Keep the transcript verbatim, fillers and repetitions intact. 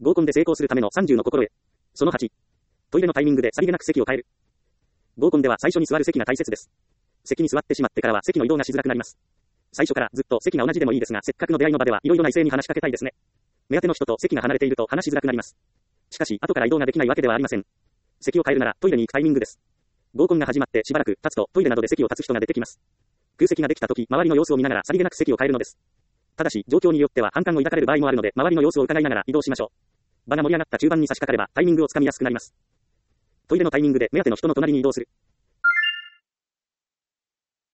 合コンで成功するためのさんじゅうの心得。そのはち。トイレのタイミングでさりげなく席を変える。合コンでは最初に座る席が大切です。席に座ってしまってからは席の移動がしづらくなります。最初からずっと席が同じでもいいですが、せっかくの出会いの場ではいろいろな異性に話しかけたいですね。目当ての人と席が離れていると話しづらくなります。しかし、後から移動ができないわけではありません。席を変えるならトイレに行くタイミングです。合コンが始まってしばらく経つとトイレなどで席を立つ人が出てきます。空席ができた時、周りの様子を見ながらさりげなく席を変えるのです。ただし、状況によっては反感を抱かれる場合もあるので、周りの様子を伺いながら移動しましょう。場が盛り上がった中盤に差し掛かればタイミングをつかみやすくなります。トイレのタイミングで目当ての人の隣に移動する。